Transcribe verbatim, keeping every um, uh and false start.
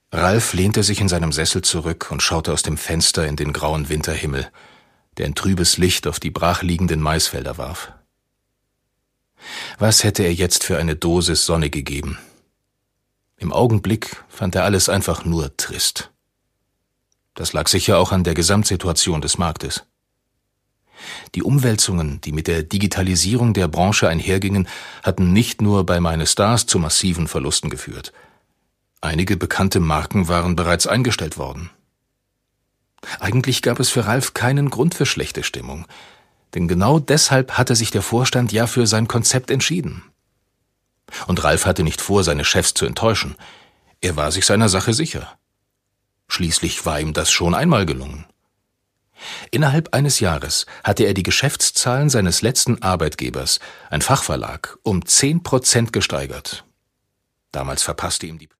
Ralf lehnte sich in seinem Sessel zurück und schaute aus dem Fenster in den grauen Winterhimmel, der ein trübes Licht auf die brachliegenden Maisfelder warf. Was hätte er jetzt für eine Dosis Sonne gegeben? Im Augenblick fand er alles einfach nur trist. Das lag sicher auch an der Gesamtsituation des Marktes. Die Umwälzungen, die mit der Digitalisierung der Branche einhergingen, hatten nicht nur bei meine Stars zu massiven Verlusten geführt. Einige bekannte Marken waren bereits eingestellt worden. Eigentlich gab es für Ralf keinen Grund für schlechte Stimmung, denn genau deshalb hatte sich der Vorstand ja für sein Konzept entschieden. Und Ralf hatte nicht vor, seine Chefs zu enttäuschen. Er war sich seiner Sache sicher. Schließlich war ihm das schon einmal gelungen. Innerhalb eines Jahres hatte er die Geschäftszahlen seines letzten Arbeitgebers, ein Fachverlag, um zehn Prozent gesteigert. Damals verpasste ihm die